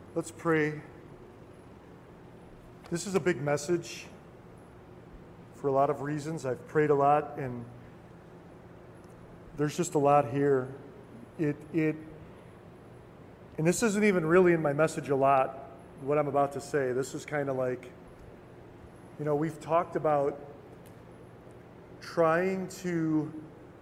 Let's pray. This is a big message for a lot of reasons. I've prayed a lot, and there's just a lot here. And this isn't even really in my message a lot, what I'm about to say. This is kind of like, we've talked about trying to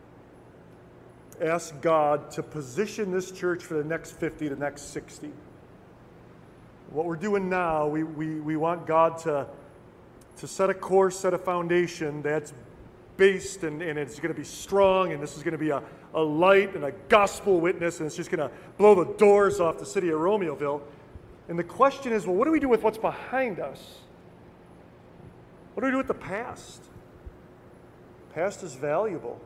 ask God to position this church for the next 50, the next 60. What we're doing now, we want God to set a course, set a foundation that's based and it's going to be strong, and this is going to be a light and a gospel witness, and it's just going to blow the doors off the city of Romeoville. And the question is, well, what do we do with what's behind us? What do we do with the past? The past is valuable.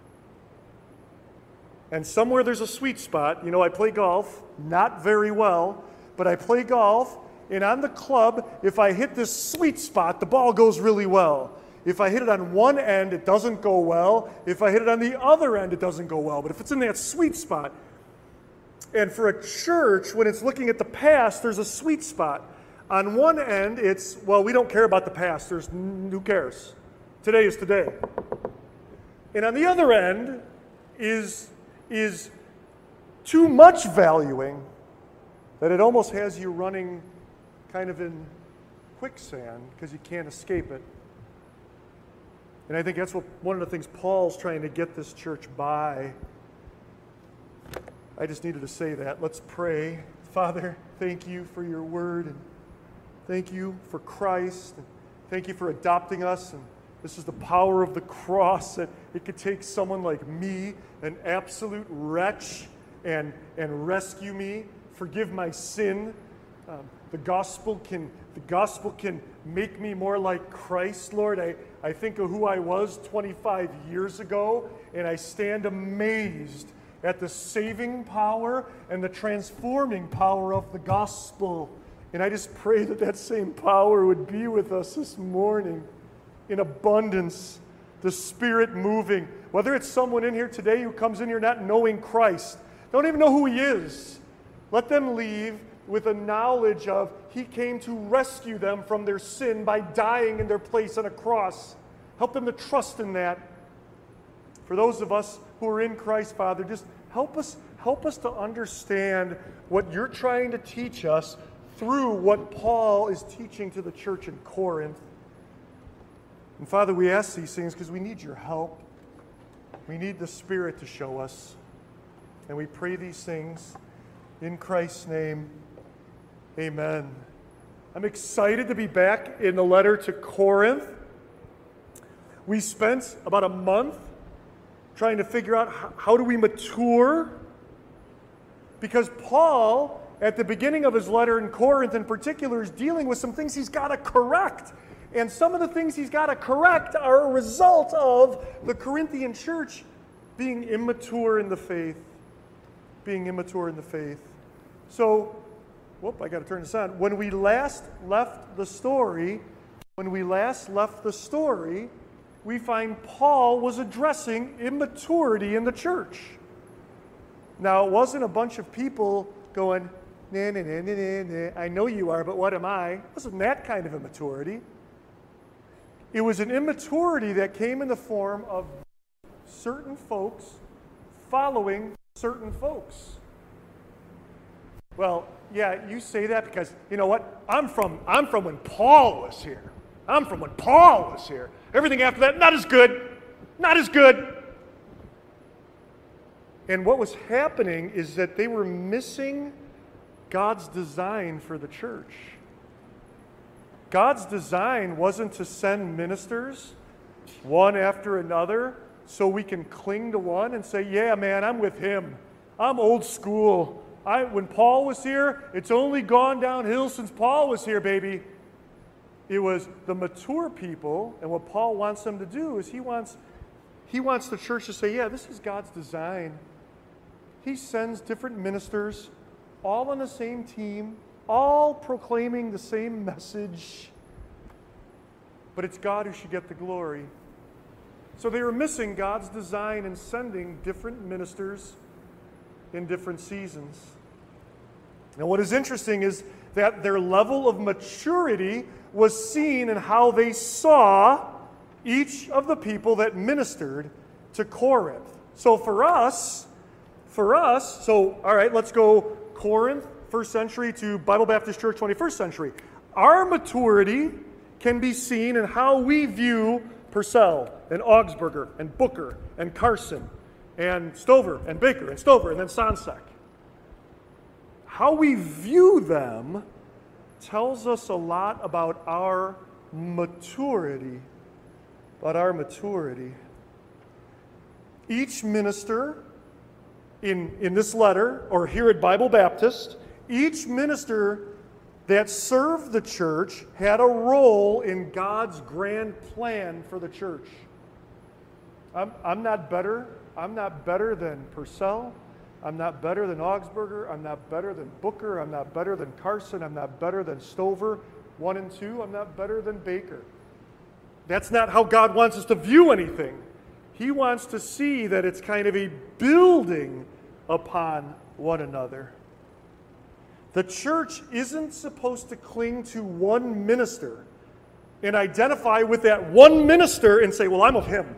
And somewhere there's a sweet spot. I play golf, not very well, but I play golf, and on the club, if I hit this sweet spot, the ball goes really well. If I hit it on one end, it doesn't go well. If I hit it on the other end, it doesn't go well. But if it's in that sweet spot, and for a church, when it's looking at the past, there's a sweet spot. On one end, it's, well, we don't care about the past. Who cares? Today is today. And on the other end is too much valuing that it almost has you running kind of in quicksand because you can't escape it. And I think that's one of the things Paul's trying to get this church by. I just needed to say that. Let's pray. Father, thank you for your word, and thank you for Christ, and thank you for adopting us. And this is the power of the cross, that it could take someone like me, an absolute wretch, and rescue me, forgive my sin. The gospel can make me more like Christ, Lord. I think of who I was 25 years ago, and I stand amazed at the saving power and the transforming power of the gospel. And I just pray that same power would be with us this morning in abundance, the Spirit moving. Whether it's someone in here today who comes in here not knowing Christ, don't even know who He is, let them leave with a knowledge of He came to rescue them from their sin by dying in their place on a cross. Help them to trust in that. For those of us who are in Christ, Father, just help us to understand what you're trying to teach us through what Paul is teaching to the church in Corinth. And Father, we ask these things because we need your help. We need the Spirit to show us. And we pray these things in Christ's name. Amen. I'm excited to be back in the letter to Corinth. We spent about a month trying to figure out how do we mature. Because Paul, at the beginning of his letter in Corinth in particular, is dealing with some things he's got to correct. And some of the things he's got to correct are a result of the Corinthian church being immature in the faith. So, I got to turn this on. When we last left the story, we find Paul was addressing immaturity in the church. Now, it wasn't a bunch of people going, nah, nah, nah, nah, nah, I know you are, but what am I? It wasn't that kind of immaturity. It was an immaturity that came in the form of certain folks following certain folks. Well, yeah, you say that because, you know what? I'm from when Paul was here. Everything after that, not as good. And what was happening is that they were missing God's design for the church. God's design wasn't to send ministers one after another so we can cling to one and say, yeah, man, I'm with him. I'm old school. When Paul was here, it's only gone downhill since Paul was here, baby. It was the mature people, and what Paul wants them to do is he wants the church to say, yeah, this is God's design. He sends different ministers, all on the same team, all proclaiming the same message, but it's God who should get the glory. So they were missing God's design in sending different ministers in different seasons. Now, what is interesting is that their level of maturity was seen in how they saw each of the people that ministered to Corinth. So for us, all right, let's go Corinth, 1st century, to Bible Baptist Church, 21st century. Our maturity can be seen in how we view Purcell and Augsburger and Booker and Carson and Stover and Baker and Stover and then Sonsek. How we view them tells us a lot about our maturity. Each minister in this letter, or here at Bible Baptist, each minister that served the church had a role in God's grand plan for the church. I'm not better than Purcell. I'm not better than Augsburger. I'm not better than Booker. I'm not better than Carson. I'm not better than Stover 1 and 2. I'm not better than Baker. That's not how God wants us to view anything. He wants to see that it's kind of a building upon one another. The church isn't supposed to cling to one minister and identify with that one minister and say, well, I'm of him.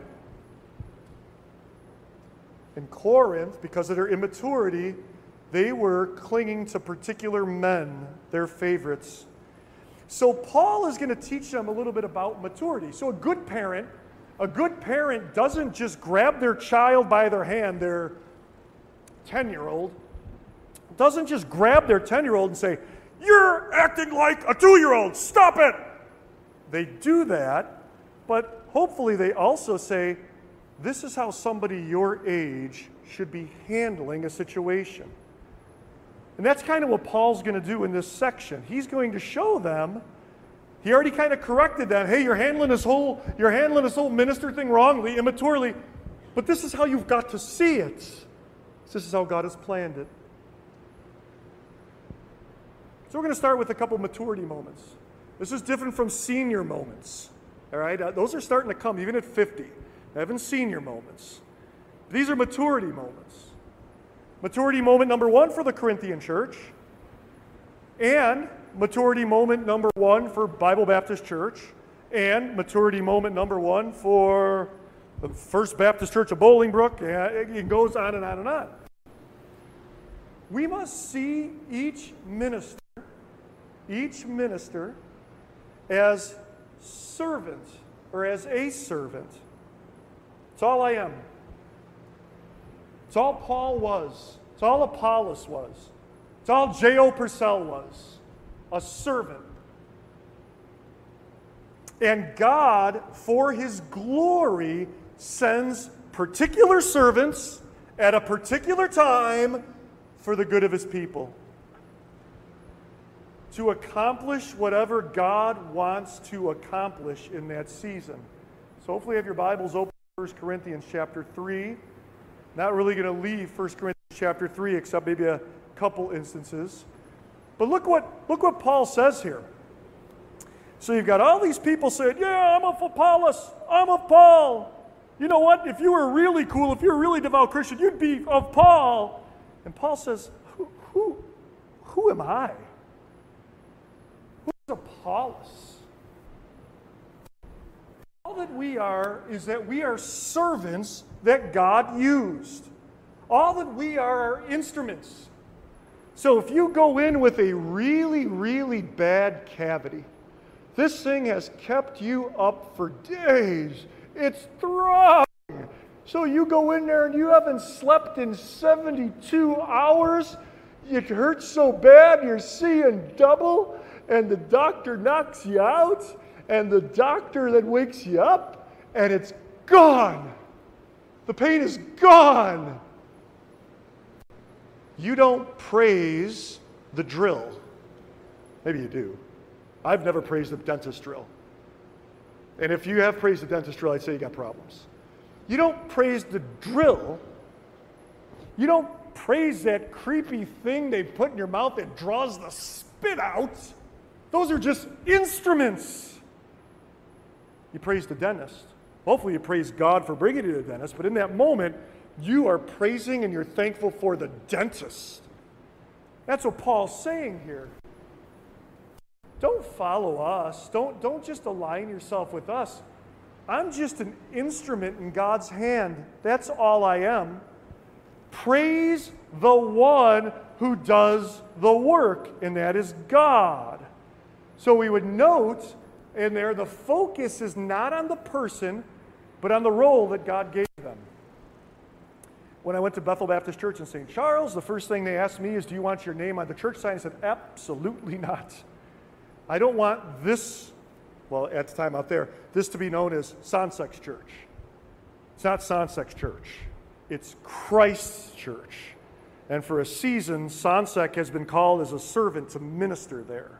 In Corinth, because of their immaturity, they were clinging to particular men, their favorites. So Paul is going to teach them a little bit about maturity. So a good parent doesn't just grab their child by their hand, their 10-year-old, doesn't just grab their 10-year-old and say, you're acting like a 2-year-old, stop it. They do that, but hopefully they also say, this is how somebody your age should be handling a situation. And that's kind of what Paul's going to do in this section. He's going to show them, he already kind of corrected them, hey, you're handling this whole minister thing wrongly, immaturely, but this is how you've got to see it. This is how God has planned it. So we're going to start with a couple maturity moments. This is different from senior moments. All right, those are starting to come even at 50. I haven't senior moments. These are maturity moments. Maturity moment number 1 for the Corinthian church, and maturity moment number 1 for Bible Baptist Church, and maturity moment number 1 for the First Baptist Church of Bolingbrook. It goes on and on and on. We must see each minister as servant, or as a servant. It's all I am. It's all Paul was. It's all Apollos was. It's all J.O. Purcell was. A servant. And God, for his glory, sends particular servants at a particular time for the good of his people, to accomplish whatever God wants to accomplish in that season. So hopefully you have your Bibles open. 1 Corinthians chapter 3. Not really going to leave 1 Corinthians chapter 3 except maybe a couple instances. But look what Paul says here. So you've got all these people saying, yeah, I'm of Apollos, I'm of Paul. You know what? If you were really cool, if you're a really devout Christian, you'd be of Paul. And Paul says, who am I? Who's Apollos? All that we are is that we are servants that God used. All that we are instruments. So if you go in with a really, really bad cavity, this thing has kept you up for days. It's throbbing. So you go in there and you haven't slept in 72 hours. It hurts so bad you're seeing double, and the doctor knocks you out. And the doctor then wakes you up, and it's gone. The pain is gone. You don't praise the drill. Maybe you do. I've never praised the dentist drill. And if you have praised the dentist drill, I'd say you got problems. You don't praise the drill. You don't praise that creepy thing they put in your mouth that draws the spit out. Those are just instruments. You praise the dentist. Hopefully you praise God for bringing you to the dentist, but in that moment, you are praising and you're thankful for the dentist. That's what Paul's saying here. Don't follow us. Don't just align yourself with us. I'm just an instrument in God's hand. That's all I am. Praise the one who does the work, and that is God. So we would note in there the focus is not on the person, but on the role that God gave them. When I went to Bethel Baptist Church in St. Charles, the first thing they asked me is, do you want your name on the church sign? I said, absolutely not. I don't want this, well, at the time out there, this to be known as Sonsex Church. It's not Sonsex Church. It's Christ's church. And for a season, Sonsec has been called as a servant to minister there.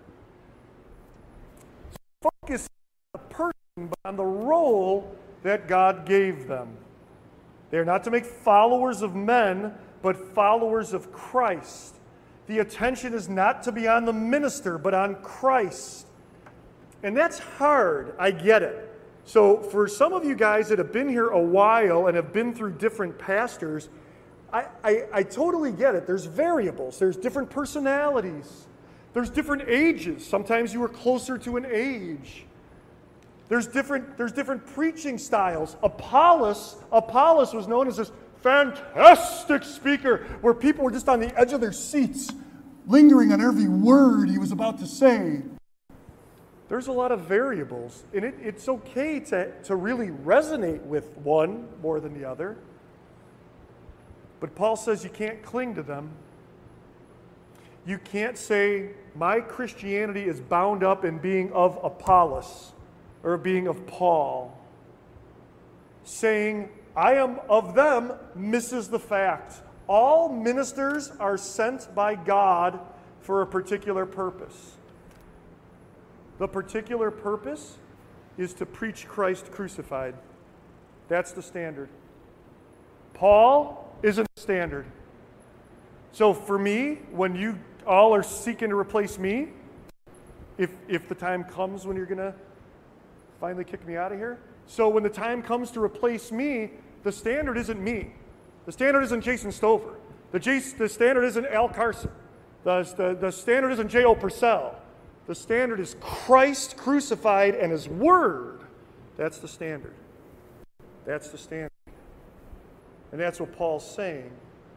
So focus on the person, but on the role that God gave them. They are not to make followers of men, but followers of Christ. The attention is not to be on the minister, but on Christ. And that's hard. I get it. So for some of you guys that have been here a while and have been through different pastors, I totally get it. There's variables. There's different personalities. There's different ages. Sometimes you are closer to an age. There's different preaching styles. Apollos was known as this fantastic speaker where people were just on the edge of their seats, lingering on every word he was about to say. There's a lot of variables, and it's okay to really resonate with one more than the other. But Paul says you can't cling to them. You can't say, my Christianity is bound up in being of Apollos or being of Paul. Saying, I am of them misses the fact. All ministers are sent by God for a particular purpose. The particular purpose is to preach Christ crucified. That's the standard. Paul isn't the standard. So for me, when you all are seeking to replace me, if the time comes when you're going to finally kick me out of here, so when the time comes to replace me, the standard isn't me. The standard isn't Jason Stover. The standard isn't Al Carson. The standard isn't J.O. Purcell. The standard is Christ crucified and His Word. That's the standard. That's the standard. And that's what Paul's saying.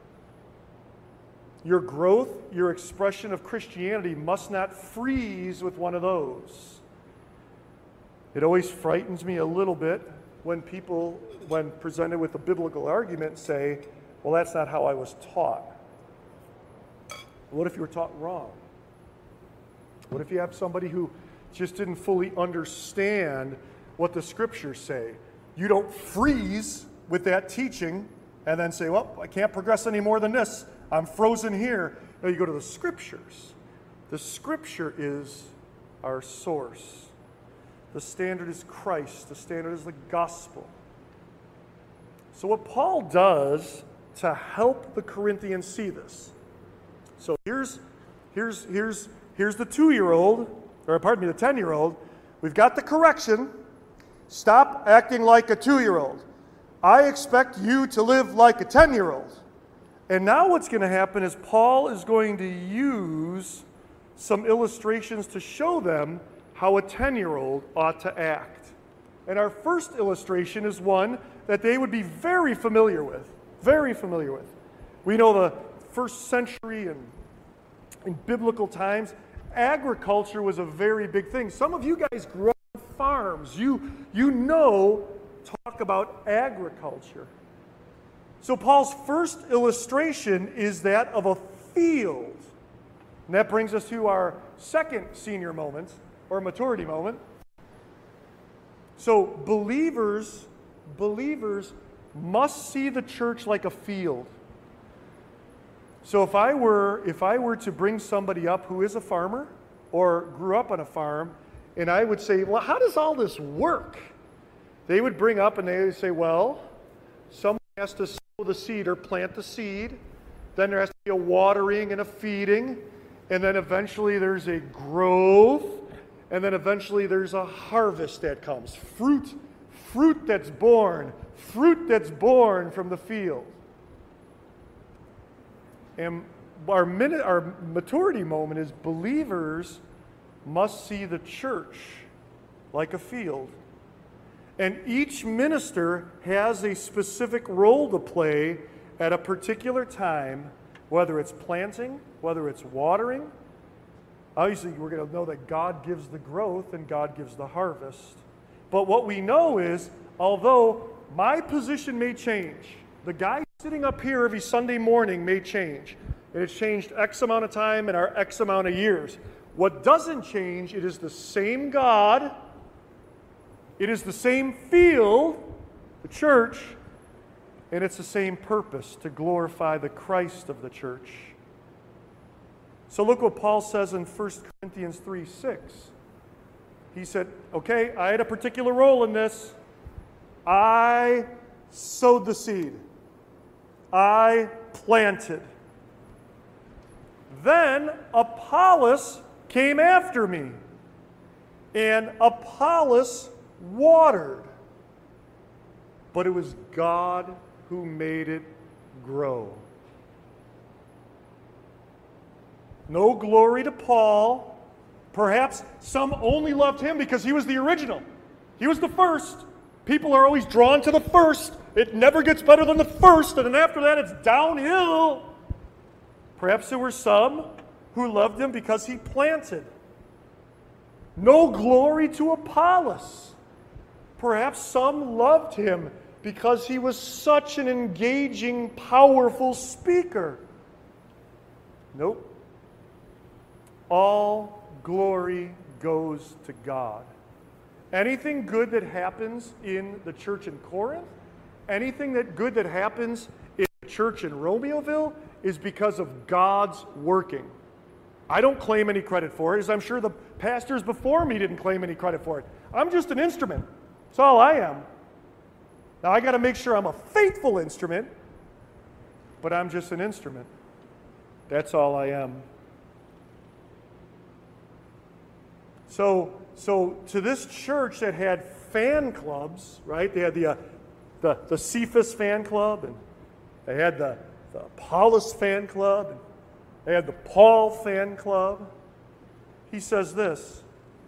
Your growth, your expression of Christianity must not freeze with one of those. It always frightens me a little bit when people, when presented with a biblical argument, say, well, that's not how I was taught. What if you were taught wrong? What if you have somebody who just didn't fully understand what the Scriptures say? You don't freeze with that teaching and then say, well, I can't progress any more than this. I'm frozen here. No, you go to the Scriptures. The Scripture is our source. The standard is Christ. The standard is the gospel. So what Paul does to help the Corinthians see this. So here's the 2-year-old, or pardon me, the 10-year-old. We've got the correction. Stop acting like a 2-year-old. I expect you to live like a 10-year-old. And now what's going to happen is Paul is going to use some illustrations to show them how a 10-year-old ought to act. And our first illustration is one that they would be very familiar with. Very familiar with. We know the first century and in biblical times, agriculture was a very big thing. Some of you guys grew up on farms. You know, talk about agriculture. So Paul's first illustration is that of a field. And that brings us to our second senior moment, or maturity moment. So believers must see the church like a field. So if I were to bring somebody up who is a farmer or grew up on a farm, and I would say, well, how does all this work? They would bring up and they would say, well, someone has to sow the seed or plant the seed. Then there has to be a watering and a feeding. And then eventually there's a growth. And then eventually there's a harvest that comes. Fruit that's born from the field. And our maturity moment is believers must see the church like a field. And each minister has a specific role to play at a particular time, whether it's planting, whether it's watering. Obviously, we're going to know that God gives the growth and God gives the harvest. But what we know is, although my position may change, the guy sitting up here every Sunday morning may change. And it's changed X amount of time in our X amount of years. What doesn't change, it is the same God, it is the same field, the church, and it's the same purpose, to glorify the Christ of the church. So look what Paul says in 1 Corinthians 3:6. He said, okay, I had a particular role in this. I sowed the seed. I planted. Then Apollos came after me, and Apollos watered. But it was God who made it grow. No glory to Paul. Perhaps some only loved him because he was the original. He was the first. People are always drawn to the first. It never gets better than the first, and then after that it's downhill. Perhaps there were some who loved him because he planted. No glory to Apollos. Perhaps some loved him because he was such an engaging, powerful speaker. Nope. All glory goes to God. Anything good that happens in the church in Corinth, anything good that happens in the church in Romeoville is because of God's working. I don't claim any credit for it, as I'm sure the pastors before me didn't claim any credit for it. I'm just an instrument. That's all I am. Now, I got to make sure I'm a faithful instrument, but I'm just an instrument. That's all I am. So to this church that had fan clubs, right? They had the Cephas fan club, and they had the Apollos fan club, and they had the Paul fan club. He says this: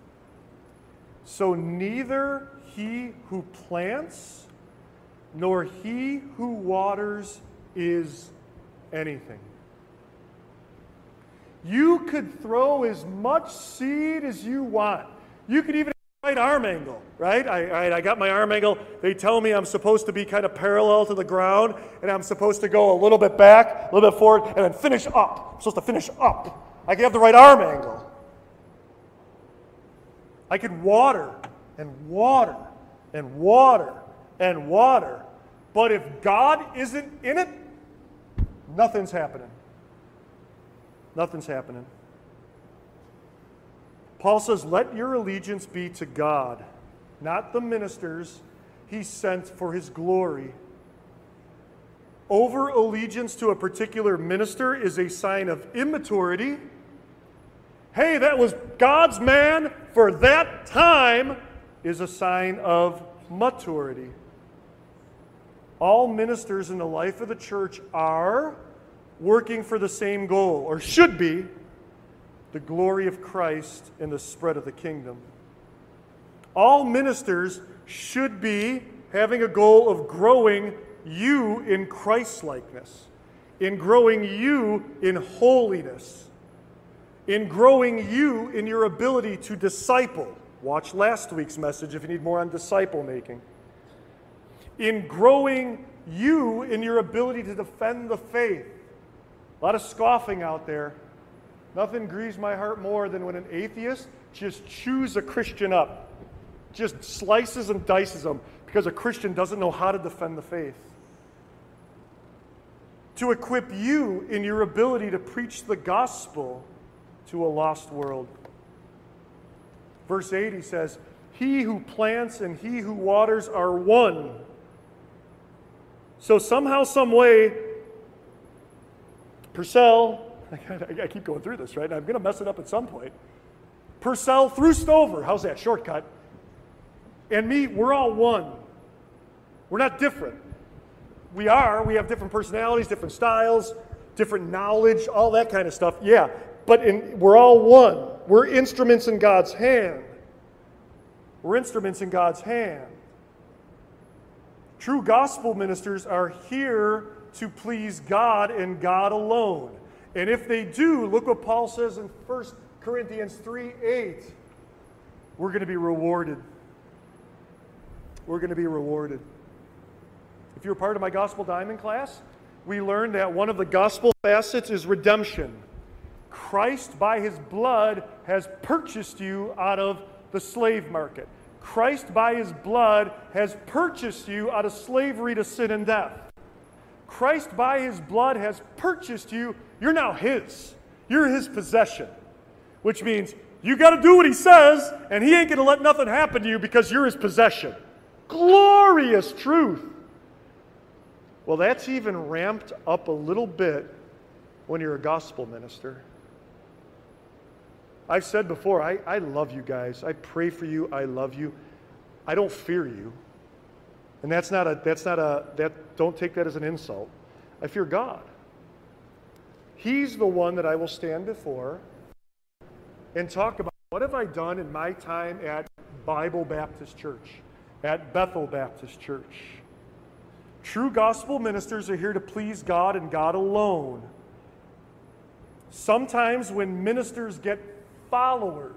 so neither he who plants nor he who waters is anything. You could throw as much seed as you want. You could even have the right arm angle, right? I got my arm angle. They tell me I'm supposed to be kind of parallel to the ground, and I'm supposed to go a little bit back, a little bit forward, and then finish up. I'm supposed to finish up. I could have the right arm angle. I could water and water and water and water. But if God isn't in it, nothing's happening. Nothing's happening. Paul says, let your allegiance be to God, not the ministers he sent for his glory. Over allegiance to a particular minister is a sign of immaturity. Hey, that was God's man for that time, is a sign of maturity. All ministers in the life of the church are working for the same goal, or should be, the glory of Christ and the spread of the kingdom. All ministers should be having a goal of growing you in Christ-likeness, in growing you in holiness, in growing you in your ability to disciple. Watch last week's message if you need more on disciple making. In growing you in your ability to defend the faith. A lot of scoffing out there. Nothing grieves my heart more than when an atheist just chews a Christian up, just slices and dices them because a Christian doesn't know how to defend the faith. To equip you in your ability to preach the gospel to a lost world. Verse 8, he says, he who plants and he who waters are one. So somehow, some way, Purcell, I keep going through this, right? I'm going to mess it up at some point. Purcell through Stover, how's that? Shortcut. And me, we're all one. We're not different. We have different personalities, different styles, different knowledge, all that kind of stuff. Yeah, but we're all one. We're instruments in God's hand. We're instruments in God's hand. True gospel ministers are here to please God and God alone. And if they do, look what Paul says in 1 Corinthians 3:8. We're going to be rewarded. We're going to be rewarded. If you're part of my Gospel Diamond class, we learned that one of the gospel facets is redemption. Christ, by his blood, has purchased you out of the slave market. Christ, by his blood, has purchased you out of slavery to sin and death. Christ, by his blood, has purchased you. You're now his. You're his possession. Which means you got to do what he says, and he ain't going to let nothing happen to you because you're his possession. Glorious truth. Well, that's even ramped up a little bit when you're a gospel minister. I've said before, I love you guys. I pray for you. I love you. I don't fear you. And don't take that as an insult. I fear God. He's the one that I will stand before and talk about what have I done in my time at Bible Baptist Church, at Bethel Baptist Church. True gospel ministers are here to please God and God alone. Sometimes when ministers get followers,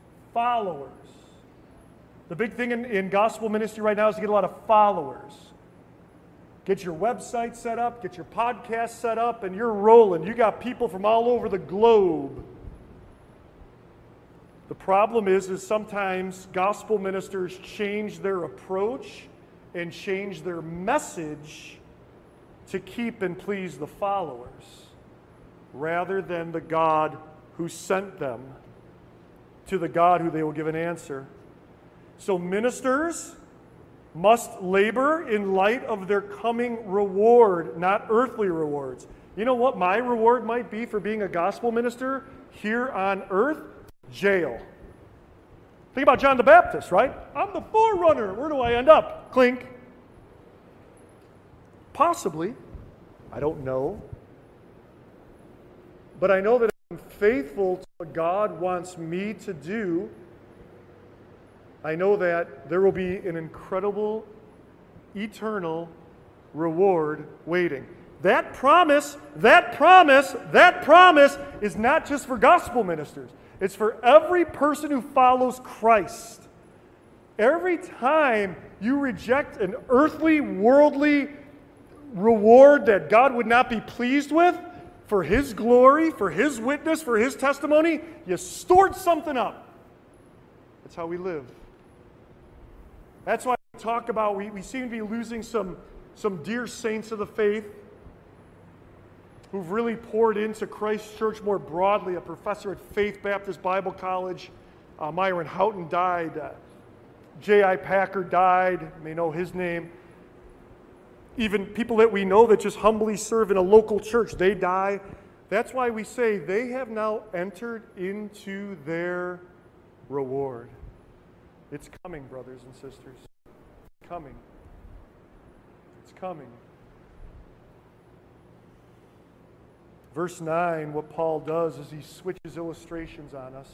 the big thing in gospel ministry right now is to get a lot of followers. Get your website set up, get your podcast set up, and you're rolling. You got people from all over the globe. The problem is sometimes gospel ministers change their approach and change their message to keep and please the followers rather than the God who sent them to the God who they will give an answer. So ministers must labor in light of their coming reward, not earthly rewards. You know what my reward might be for being a gospel minister here on earth? Jail. Think about John the Baptist, right? I'm the forerunner. Where do I end up? Clink. Possibly. I don't know. But I know that if I'm faithful to what God wants me to do, I know that there will be an incredible, eternal reward waiting. That promise is not just for gospel ministers. It's for every person who follows Christ. Every time you reject an earthly, worldly reward that God would not be pleased with, for his glory, for his witness, for his testimony, you stored something up. That's how we live. That's why we talk about, we seem to be losing some dear saints of the faith who've really poured into Christ Church more broadly. A professor at Faith Baptist Bible College, Myron Houghton died. J.I. Packer died. You may know his name. Even people that we know that just humbly serve in a local church, they die. That's why we say they have now entered into their reward. It's coming, brothers and sisters. It's coming. It's coming. Verse 9, what Paul does is he switches illustrations on us.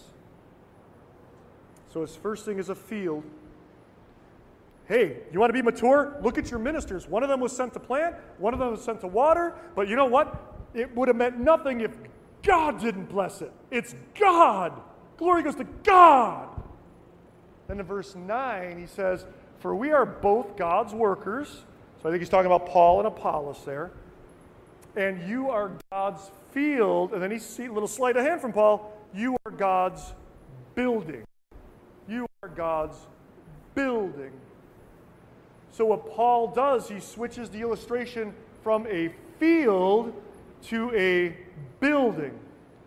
So his first thing is a field. Hey, you want to be mature? Look at your ministers. One of them was sent to plant, one of them was sent to water, but you know what? It would have meant nothing if God didn't bless it. It's God. Glory goes to God. Then in verse 9, he says, for we are both God's workers. So I think he's talking about Paul and Apollos there. And you are God's field. And then he sees a little sleight of hand from Paul. You are God's building. You are God's building. So what Paul does, he switches the illustration from a field to a building.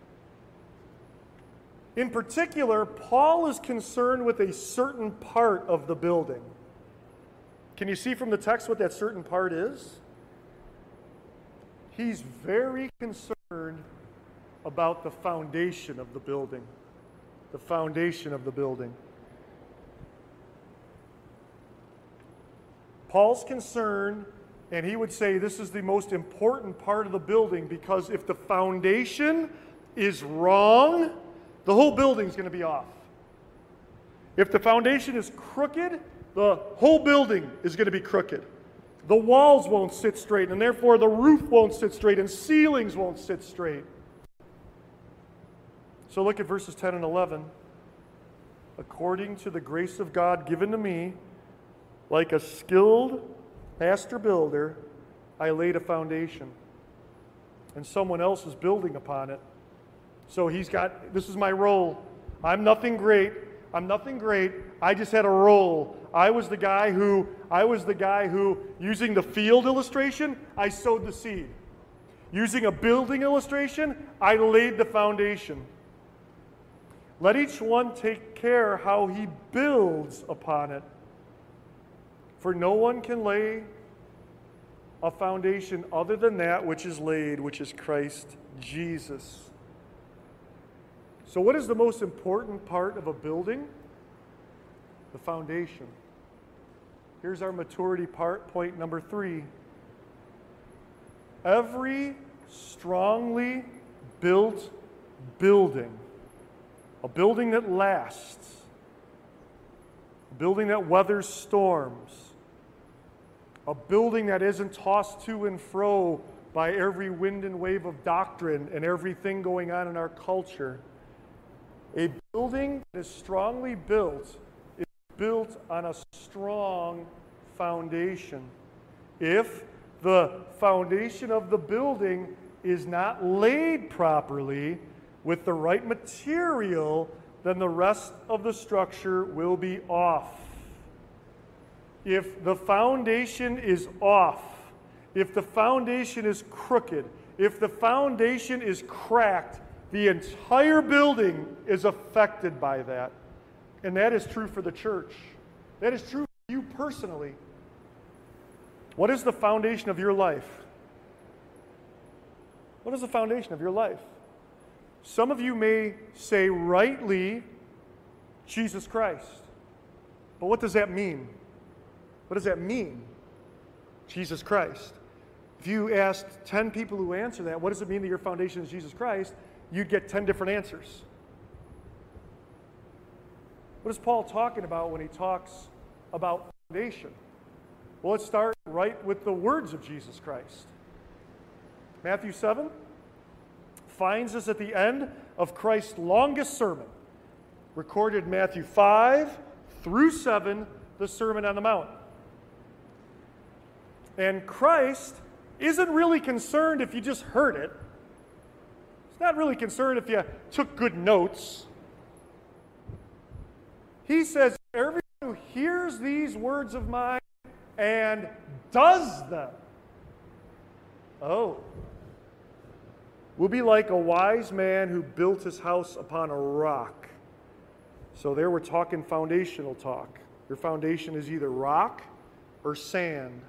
In particular, Paul is concerned with a certain part of the building. Can you see from the text what that certain part is? He's very concerned about the foundation of the building. The foundation of the building. Paul's concern And he would say this is the most important part of the building, because if the foundation is wrong, the whole building's going to be off. If the foundation is crooked, the whole building is going to be crooked. The walls won't sit straight, and therefore the roof won't sit straight, and ceilings won't sit straight. So look at verses 10 and 11. According to the grace of God given to me, like a skilled master builder, I laid a foundation, and someone else is building upon it. So this is my role. I'm nothing great. I just had a role. I was the guy who, using the field illustration, I sowed the seed. Using a building illustration, I laid the foundation. Let each one take care how he builds upon it. For no one can lay a foundation other than that which is laid, which is Christ Jesus. So what is the most important part of a building? The foundation. Here's our maturity point number 3. Every strongly built building, a building that lasts, a building that weathers storms, a building that isn't tossed to and fro by every wind and wave of doctrine and everything going on in our culture. A building that is strongly built is built on a strong foundation. If the foundation of the building is not laid properly with the right material, then the rest of the structure will be off. If the foundation is off, if the foundation is crooked, if the foundation is cracked, the entire building is affected by that. And that is true for the church. That is true for you personally. What is the foundation of your life? What is the foundation of your life? Some of you may say rightly, Jesus Christ. But what does that mean? What does that mean? Jesus Christ. If you asked 10 people who answer that, what does it mean that your foundation is Jesus Christ? You'd get 10 different answers. What is Paul talking about when he talks about foundation? Well, let's start right with the words of Jesus Christ. Matthew 7 finds us at the end of Christ's longest sermon, recorded in Matthew 5 through 7, the Sermon on the Mount. And Christ isn't really concerned if you just heard it. He's not really concerned if you took good notes. He says, everyone who hears these words of mine and does them, will be like a wise man who built his house upon a rock. So there we're talking foundational talk. Your foundation is either rock or sand.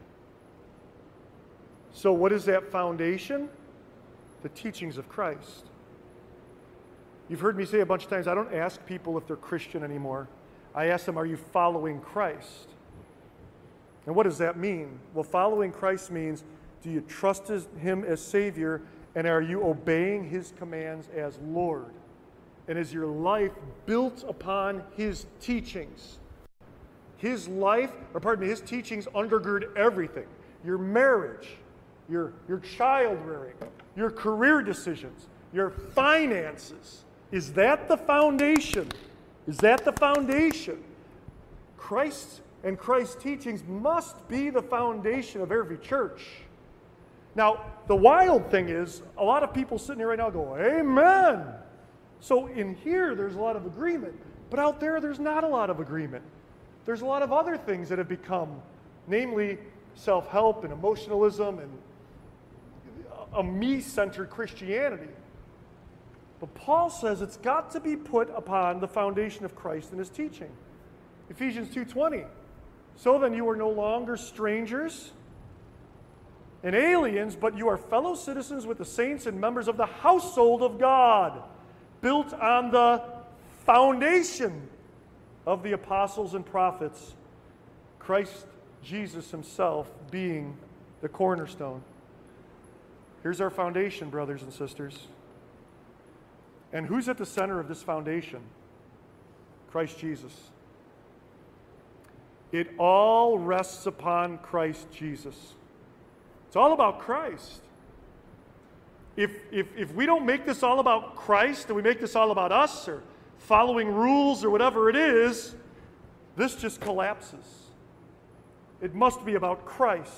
So what is that foundation? The teachings of Christ. You've heard me say a bunch of times, I don't ask people if they're Christian anymore. I ask them, are you following Christ? And what does that mean? Well, following Christ means, do you trust him as Savior, and are you obeying his commands as Lord? And is your life built upon his teachings? His teachings undergird everything. Your marriage, your child rearing, your career decisions, your finances. Is that the foundation? Is that the foundation? Christ and Christ's teachings must be the foundation of every church. Now, the wild thing is, a lot of people sitting here right now go, amen. So in here, there's a lot of agreement. But out there, there's not a lot of agreement. There's a lot of other things that have become, namely self-help and emotionalism and a me-centered Christianity. But Paul says it's got to be put upon the foundation of Christ and his teaching. Ephesians 2:20. So then you are no longer strangers and aliens, but you are fellow citizens with the saints and members of the household of God, built on the foundation of the apostles and prophets, Christ Jesus himself being the cornerstone. Here's our foundation, brothers and sisters. And who's at the center of this foundation? Christ Jesus. It all rests upon Christ Jesus. It's all about Christ. If we don't make this all about Christ and we make this all about us or following rules or whatever it is, this just collapses. It must be about Christ.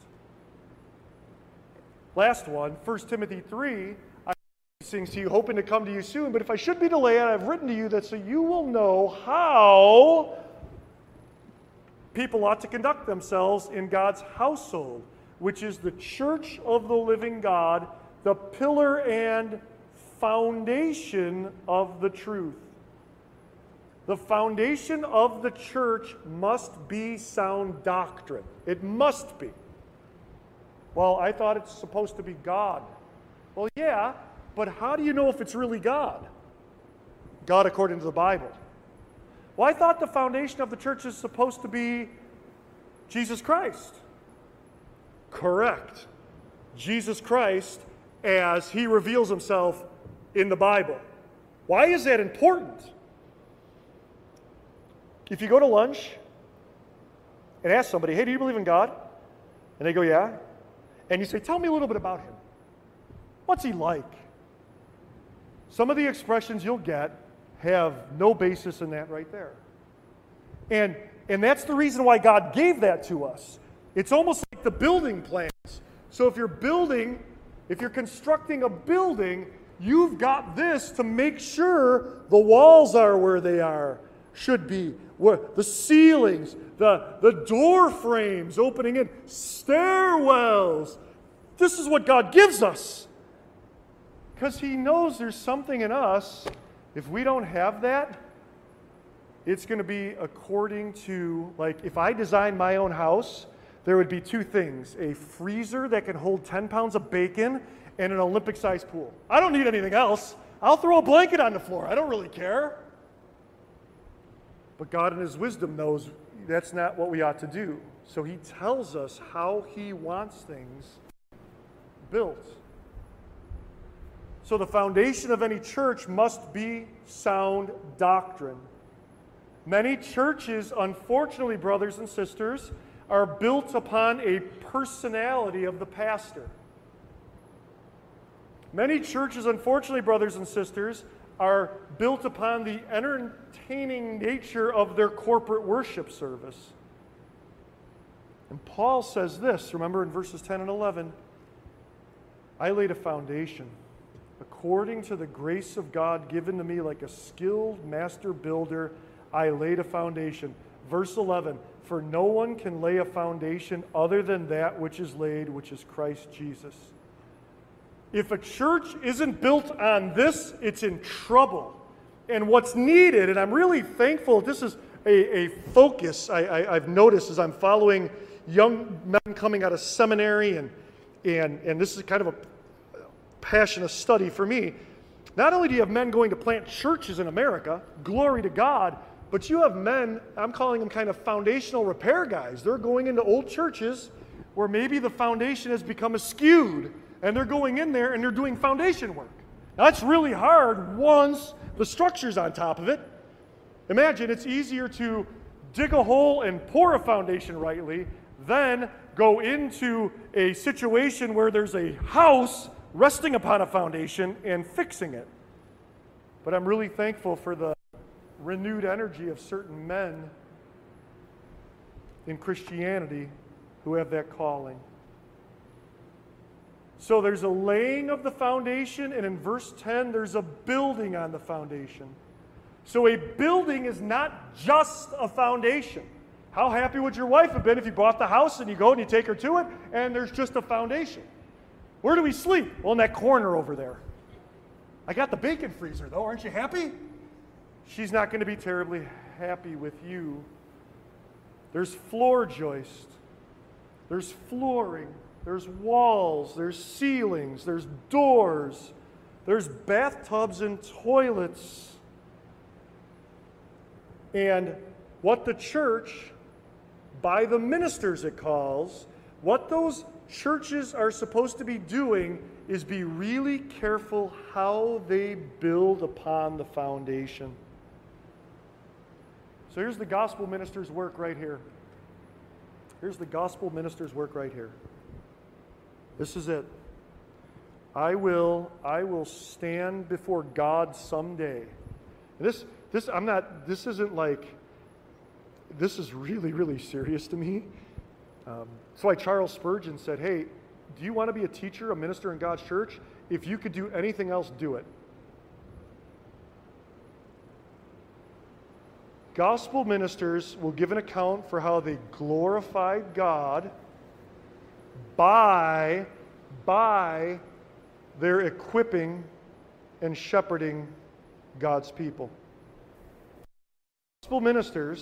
Last one, 1 Timothy 3. I these things to you, hoping to come to you soon, but if I should be delayed, I've written to you that so you will know how people ought to conduct themselves in God's household, which is the church of the living God, the pillar and foundation of the truth. The foundation of the church must be sound doctrine. It must be. Well, I thought it's supposed to be God. Well, yeah, but how do you know if it's really God? God according to the Bible. Well, I thought the foundation of the church is supposed to be Jesus Christ. Correct. Jesus Christ as he reveals himself in the Bible. Why is that important? If you go to lunch and ask somebody, hey, do you believe in God? And they go, yeah. And you say, tell me a little bit about him. What's he like? Some of the expressions you'll get have no basis in that right there. And that's the reason why God gave that to us. It's almost like the building plans. So if you're constructing a building, you've got this to make sure the walls are where they should be. Where the ceilings, the door frames opening in, stairwells. This is what God gives us. Because he knows there's something in us. If we don't have that, it's going to be according to, like, if I designed my own house, there would be two things: a freezer that can hold 10 pounds of bacon and an Olympic-sized pool. I don't need anything else. I'll throw a blanket on the floor. I don't really care. But God in his wisdom knows that's not what we ought to do. So he tells us how he wants things built. So the foundation of any church must be sound doctrine. Many churches, unfortunately, brothers and sisters, are built upon a personality of the pastor. Many churches, unfortunately, brothers and sisters, are built upon the entertaining nature of their corporate worship service. And Paul says this, remember in verses 10 and 11, I laid a foundation according to the grace of God given to me like a skilled master builder. I laid a foundation. Verse 11, for no one can lay a foundation other than that which is laid, which is Christ Jesus. If a church isn't built on this, it's in trouble. And what's needed, and I'm really thankful, this is a focus I've noticed as I'm following young men coming out of seminary, and this is kind of a passionate study for me. Not only do you have men going to plant churches in America, glory to God, but you have men, I'm calling them kind of foundational repair guys. They're going into old churches where maybe the foundation has become askewed, and they're going in there and they're doing foundation work. Now, that's really hard once the structure's on top of it. Imagine it's easier to dig a hole and pour a foundation rightly than go into a situation where there's a house resting upon a foundation and fixing it. But I'm really thankful for the renewed energy of certain men in Christianity who have that calling. So there's a laying of the foundation, and in verse 10, there's a building on the foundation. So a building is not just a foundation. How happy would your wife have been if you bought the house and you go and you take her to it, and there's just a foundation? Where do we sleep? Well, in that corner over there. I got the bacon freezer, though. Aren't you happy? She's not going to be terribly happy with you. There's floor joist. There's flooring. There's walls, there's ceilings, there's doors, there's bathtubs and toilets. And what the church, by the ministers it calls, what those churches are supposed to be doing is be really careful how they build upon the foundation. So here's the gospel minister's work right here. Here's the gospel minister's work right here. This is it. I will stand before God someday. This isn't like, this is really, really serious to me. That's why Charles Spurgeon said, hey, do you want to be a teacher, a minister in God's church? If you could do anything else, do it. Gospel ministers will give an account for how they glorified God by their equipping and shepherding God's people. Gospel ministers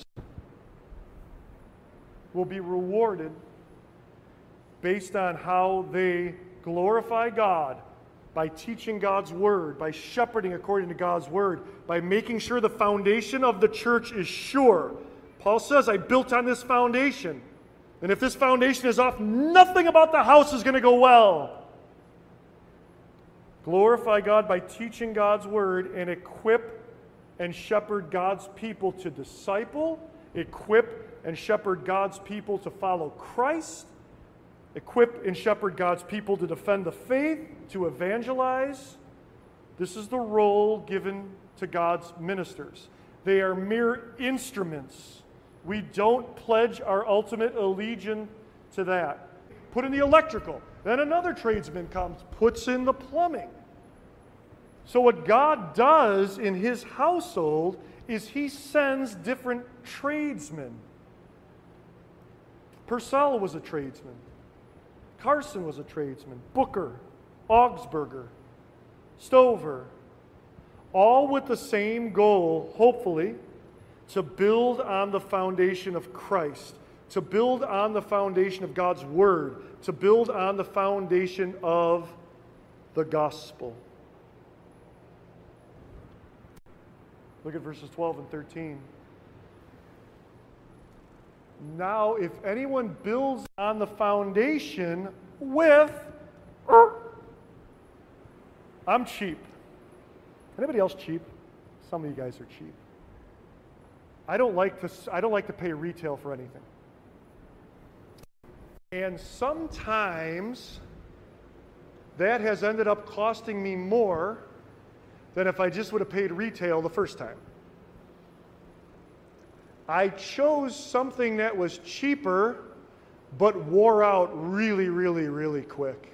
will be rewarded based on how they glorify God by teaching God's word, by shepherding according to God's word, by making sure the foundation of the church is sure. Paul says, I built on this foundation. And if this foundation is off, nothing about the house is going to go well. Glorify God by teaching God's word and equip and shepherd God's people to disciple, equip and shepherd God's people to follow Christ, equip and shepherd God's people to defend the faith, to evangelize. This is the role given to God's ministers. They are mere instruments. We don't pledge our ultimate allegiance to that. Put in the electrical. Then another tradesman comes, puts in the plumbing. So what God does in his household is he sends different tradesmen. Purcell was a tradesman. Carson was a tradesman. Booker, Augsburger, Stover, all with the same goal, hopefully, to build on the foundation of Christ, to build on the foundation of God's Word, to build on the foundation of the gospel. Look at verses 12 and 13. Now, if anyone builds on the foundation with, I'm cheap. Anybody else cheap? Some of you guys are cheap. I don't like to pay retail for anything. And sometimes that has ended up costing me more than if I just would have paid retail the first time. I chose something that was cheaper but wore out really, really, really quick.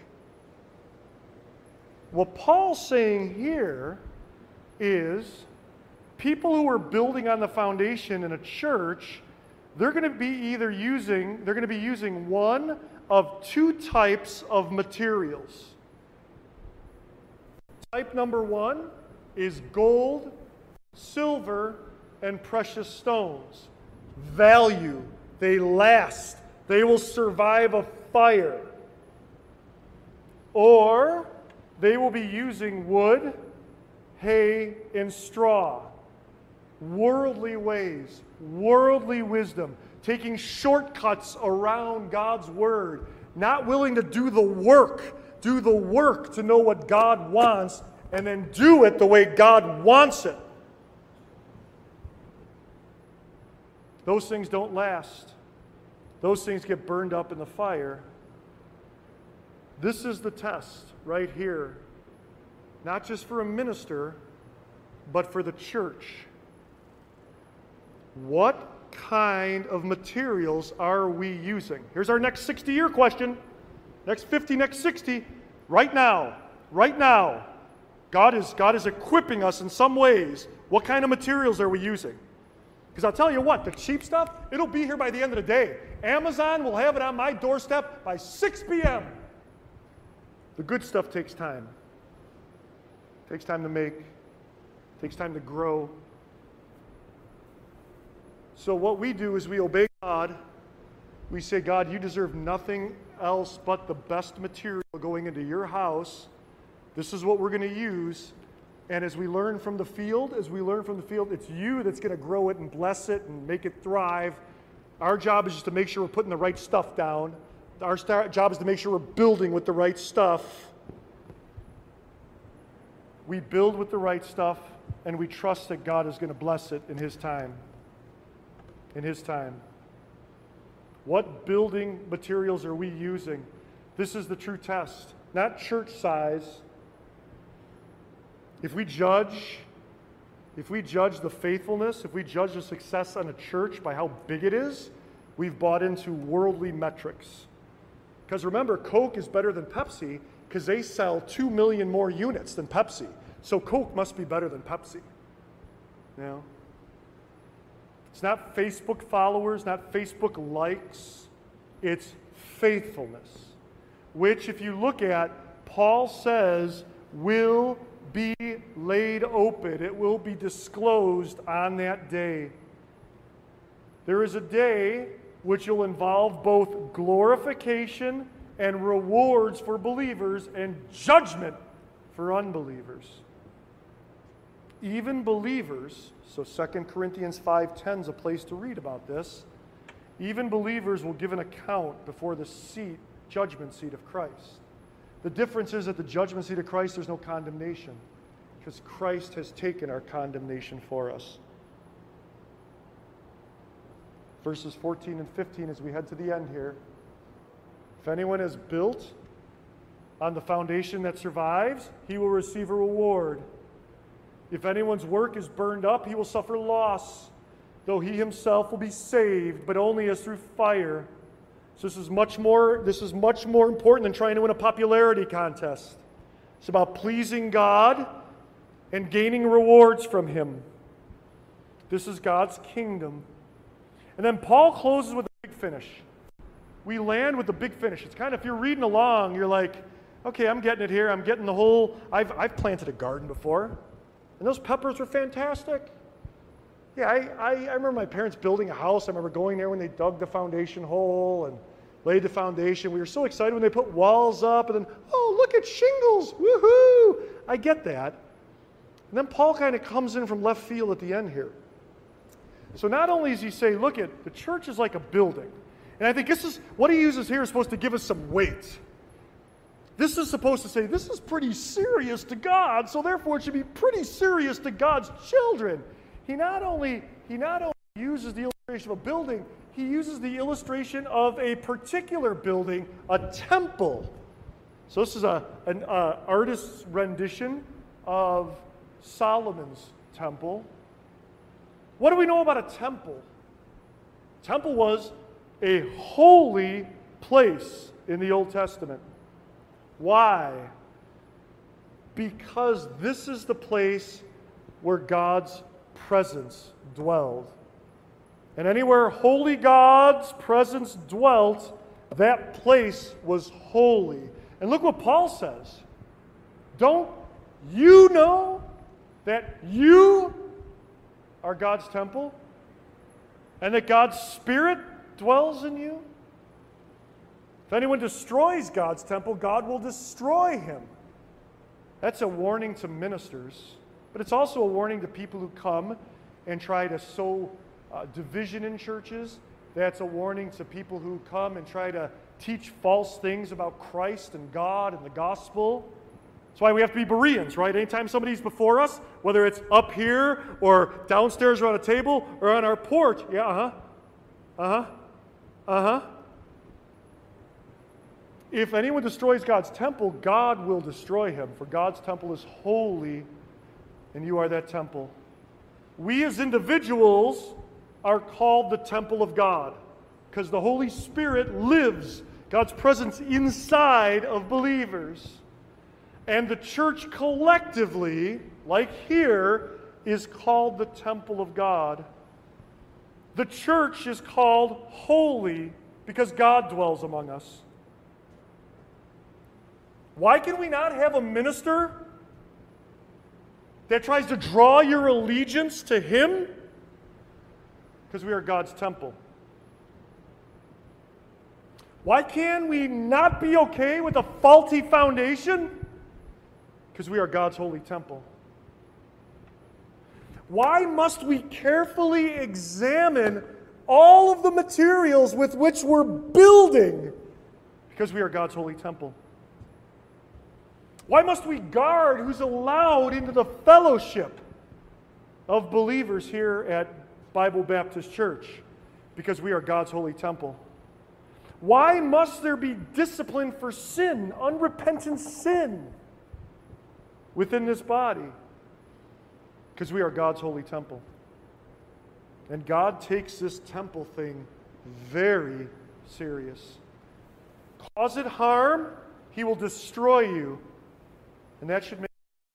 What Paul's saying here is people who are building on the foundation in a church, they're going to be using one of two types of materials. Type number one is gold, silver, and precious stones. Value. They last. They will survive a fire. Or they will be using wood, hay, and straw. Worldly ways, worldly wisdom, taking shortcuts around God's word, not willing to do the work to know what God wants, and then do it the way God wants it. Those things don't last. Those things get burned up in the fire. This is the test right here, not just for a minister, but for the church. What kind of materials are we using? Here's our next 60-year question. Next 50, next 60. Right now. God is equipping us in some ways. What kind of materials are we using? Because I'll tell you what, the cheap stuff, it'll be here by the end of the day. Amazon will have it on my doorstep by 6 p.m. The good stuff takes time. It takes time to make. It takes time to grow. So what we do is we obey God. We say, God, you deserve nothing else but the best material going into your house. This is what we're going to use. And as we learn from the field, it's you that's going to grow it and bless it and make it thrive. Our job is just to make sure we're putting the right stuff down. Our job is to make sure we're building with the right stuff. We build with the right stuff, and we trust that God is going to bless it in His time. In His time. What building materials are we using? This is the true test. Not church size. If we judge the faithfulness, if we judge the success on a church by how big it is, we've bought into worldly metrics. Because remember, Coke is better than Pepsi because they sell 2 million more units than Pepsi. So Coke must be better than Pepsi. You know? It's not Facebook followers, not Facebook likes. It's faithfulness, which if you look at, Paul says, will be laid open. It will be disclosed on that day. There is a day which will involve both glorification and rewards for believers and judgment for unbelievers. Even believers, so 2 Corinthians 5:10 is a place to read about this, even believers will give an account before the judgment seat of Christ. The difference is at the judgment seat of Christ, there's no condemnation because Christ has taken our condemnation for us. Verses 14 and 15 as we head to the end here. If anyone has built on the foundation that survives, he will receive a reward. If anyone's work is burned up, he will suffer loss, though he himself will be saved, but only as through fire. So this is much more important than trying to win a popularity contest. It's about pleasing God and gaining rewards from Him. This is God's kingdom. And then Paul closes with a big finish. We land with the big finish. It's kind of, if you're reading along, you're like, okay, I'm getting it here. I'm getting the whole, I've planted a garden before. And those peppers were fantastic. Yeah, I remember my parents building a house. I remember going there when they dug the foundation hole and laid the foundation. We were so excited when they put walls up and then, oh, look at shingles. Woohoo! I get that. And then Paul kind of comes in from left field at the end here. So not only does he say, look at the church is like a building. And I think this is what he uses here is supposed to give us some weight. This is supposed to say, this is pretty serious to God, so therefore it should be pretty serious to God's children. He not only uses the illustration of a building, he uses the illustration of a particular building, a temple. So this is an artist's rendition of Solomon's temple. What do we know about a temple? Temple was a holy place in the Old Testament. Why? Because this is the place where God's presence dwelled. And anywhere holy God's presence dwelt, that place was holy. And look what Paul says. Don't you know that you are God's temple? And that God's Spirit dwells in you? If anyone destroys God's temple, God will destroy him. That's a warning to ministers, but it's also a warning to people who come and try to sow division in churches. That's a warning to people who come and try to teach false things about Christ and God and the gospel. That's why we have to be Bereans, right? Anytime somebody's before us, whether it's up here or downstairs around a table or on our porch, If anyone destroys God's temple, God will destroy him, for God's temple is holy, and you are that temple. We as individuals are called the temple of God, because the Holy Spirit lives, God's presence inside of believers. And the church collectively, like here, is called the temple of God. The church is called holy because God dwells among us. Why can we not have a minister that tries to draw your allegiance to him? Because we are God's temple. Why can we not be okay with a faulty foundation? Because we are God's holy temple. Why must we carefully examine all of the materials with which we're building? Because we are God's holy temple. Why must we guard who's allowed into the fellowship of believers here at Bible Baptist Church? Because we are God's holy temple. Why must there be discipline for sin, unrepentant sin, within this body? Because we are God's holy temple. And God takes this temple thing very serious. Cause it harm, He will destroy you. And that should make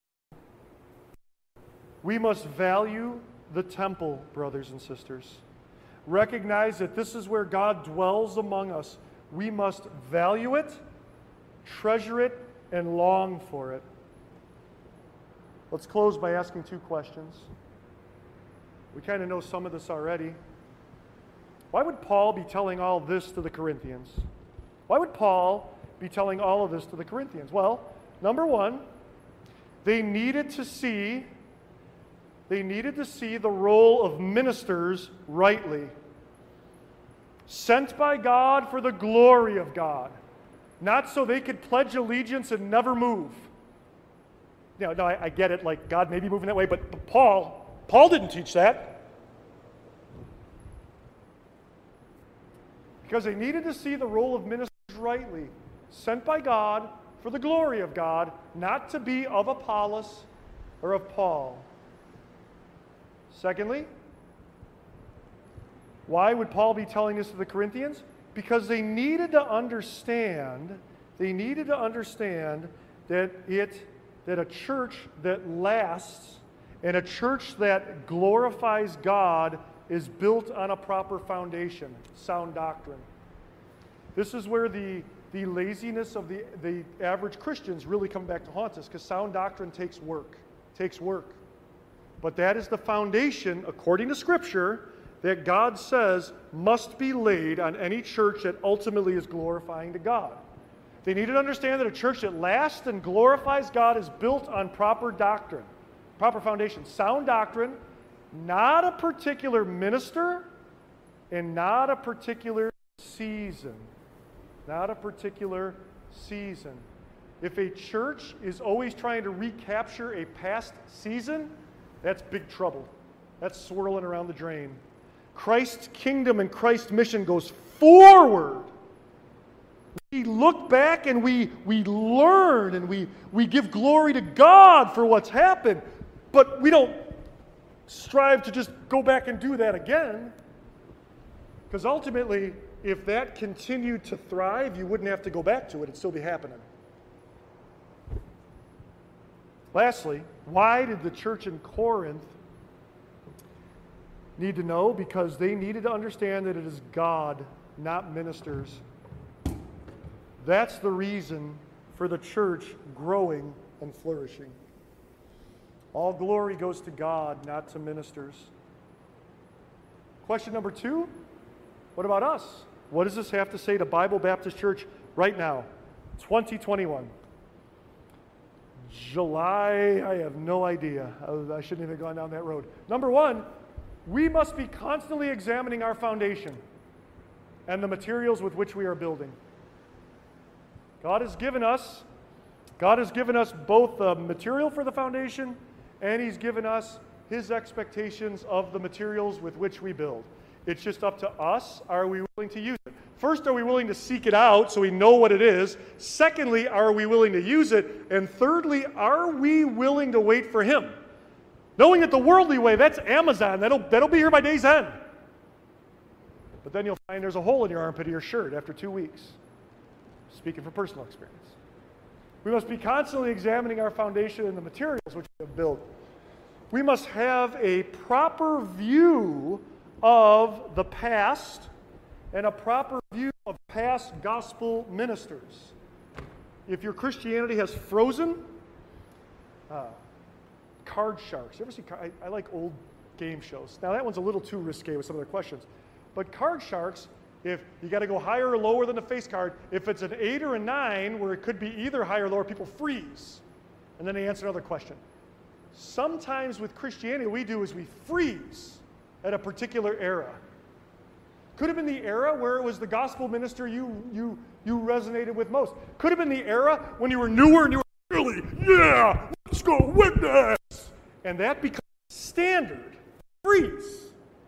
we must value the temple, brothers and sisters. Recognize that this is where God dwells among us. We must value it, treasure it, and long for it. Let's close by asking two questions. We kind of know some of this already. Why would Paul be telling all this to the Corinthians? Why would Paul be telling all of this to the Corinthians? Well, number one, they needed to see the role of ministers rightly. Sent by God for the glory of God, not so they could pledge allegiance and never move. No, I get it, like God may be moving that way, but Paul didn't teach that. Because they needed to see the role of ministers rightly, sent by God for the glory of God, not to be of Apollos or of Paul. Secondly, why would Paul be telling this to the Corinthians? Because they needed to understand that a church that lasts and a church that glorifies God is built on a proper foundation, sound doctrine. This is where the laziness of the average Christians really come back to haunt us, because sound doctrine takes work. But that is the foundation, according to Scripture, that God says must be laid on any church that ultimately is glorifying to God. They need to understand that a church that lasts and glorifies God is built on proper doctrine, proper foundation, sound doctrine, not a particular minister and not a particular season. Not a particular season. If a church is always trying to recapture a past season, that's big trouble. That's swirling around the drain. Christ's kingdom and Christ's mission goes forward. We look back and we learn and we give glory to God for what's happened, but we don't strive to just go back and do that again. Because ultimately, if that continued to thrive, you wouldn't have to go back to it. It'd still be happening. Lastly, why did the church in Corinth need to know? Because they needed to understand that it is God, not ministers. That's the reason for the church growing and flourishing. All glory goes to God, not to ministers. Question number 2, what about us? What does this have to say to Bible Baptist Church right now, 2021? July, I have no idea. I shouldn't even have gone down that road. Number 1, we must be constantly examining our foundation and the materials with which we are building. God has given us both the material for the foundation, and He's given us His expectations of the materials with which we build. It's just up to us. Are we willing to use it? First, are we willing to seek it out so we know what it is? Secondly, are we willing to use it? And thirdly, are we willing to wait for Him? Knowing that the worldly way, that's Amazon. That'll be here by day's end. But then you'll find there's a hole in your armpit of your shirt after 2 weeks. Speaking from personal experience. We must be constantly examining our foundation and the materials which we have built. We must have a proper view of the past and a proper view of past gospel ministers. If your Christianity has frozen, Card Sharks. You ever see? I like old game shows. Now that one's a little too risque with some of their questions, but Card Sharks. If you got to go higher or lower than the face card, if it's an 8 or a 9, where it could be either higher or lower, people freeze, and then they answer another question. Sometimes with Christianity, what we do is we freeze at a particular era. Could have been the era where it was the gospel minister you resonated with most. Could have been the era when you were newer and you were really, yeah, let's go witness. And that becomes standard. Freeze.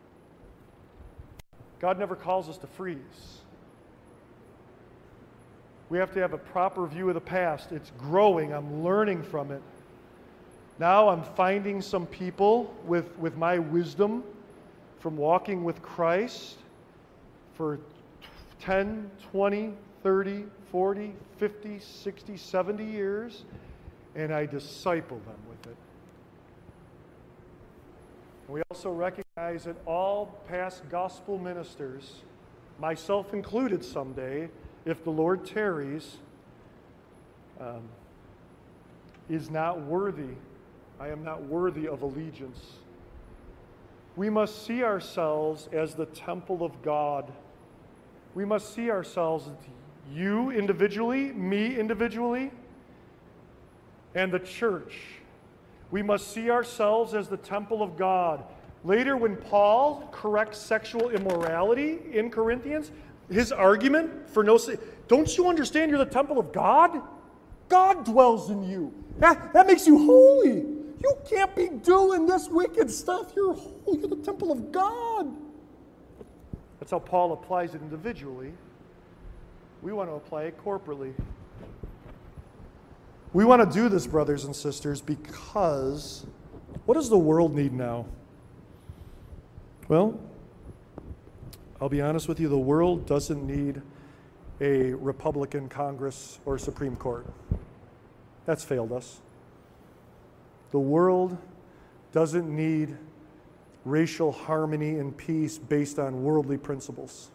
God never calls us to freeze. We have to have a proper view of the past. It's growing. I'm learning from it. Now I'm finding some people with my wisdom from walking with Christ for 10, 20, 30, 40, 50, 60, 70 years, and I disciple them with it. We also recognize that all past gospel ministers, myself included someday, if the Lord tarries, is not worthy. I am not worthy of allegiance. We must see ourselves as the temple of God. We must see ourselves, you individually, me individually, and the church. We must see ourselves as the temple of God. Later, when Paul corrects sexual immorality in Corinthians, his argument for don't you understand you're the temple of God? God dwells in you. That makes you holy. You can't be doing this wicked stuff. You're holy. You're the temple of God. That's how Paul applies it individually. We want to apply it corporately. We want to do this, brothers and sisters, because what does the world need now? Well, I'll be honest with you, the world doesn't need a Republican Congress or Supreme Court. That's failed us. The world doesn't need racial harmony and peace based on worldly principles.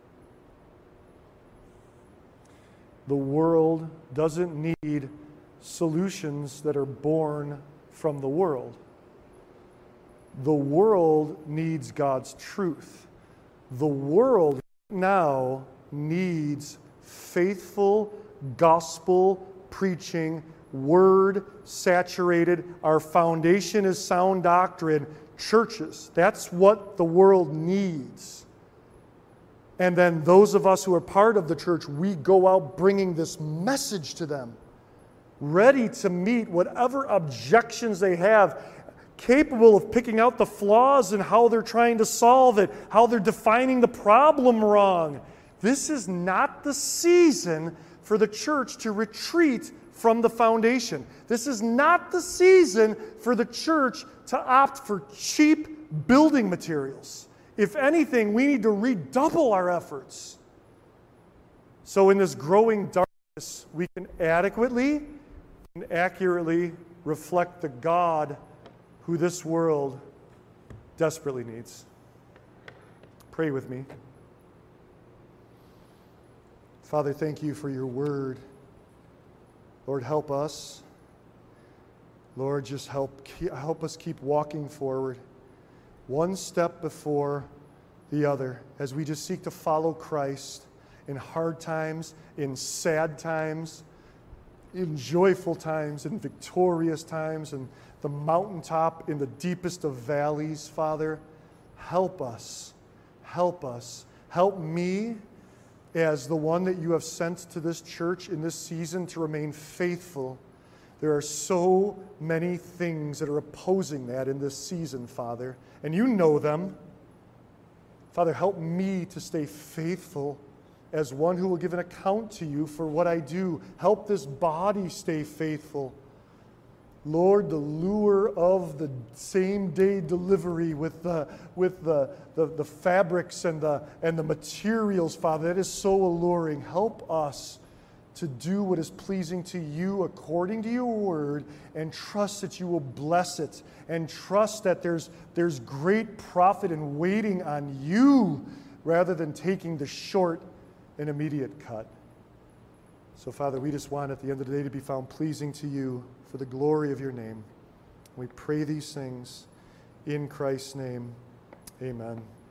The world doesn't need solutions that are born from the world. The world needs God's truth. The world now needs faithful gospel preaching, word saturated. Our foundation is sound doctrine. Churches. That's what the world needs. And then those of us who are part of the church, we go out bringing this message to them, ready to meet whatever objections they have, capable of picking out the flaws and how they're trying to solve it, how they're defining the problem wrong. This is not the season for the church to retreat from the foundation. This is not the season for the church to opt for cheap building materials. If anything, we need to redouble our efforts. So in this growing darkness, we can adequately and accurately reflect the God who this world desperately needs. Pray with me. Father, thank you for your word. Lord, help us. Lord, just help us keep walking forward, one step before the other, as we just seek to follow Christ in hard times, in sad times, in joyful times, in victorious times, in the mountaintop, in the deepest of valleys, Father. Help us. Help us. Help me as the one that you have sent to this church in this season to remain faithful. There are so many things that are opposing that in this season, Father, and you know them. Father, help me to stay faithful as one who will give an account to you for what I do. Help this body stay faithful. Lord, the lure of the same-day delivery with the fabrics and the materials, Father, that is so alluring. Help us to do what is pleasing to you according to your word, and trust that you will bless it, and trust that there's great profit in waiting on you rather than taking the short and immediate cut. So, Father, we just want at the end of the day to be found pleasing to you for the glory of your name. We pray these things in Christ's name. Amen.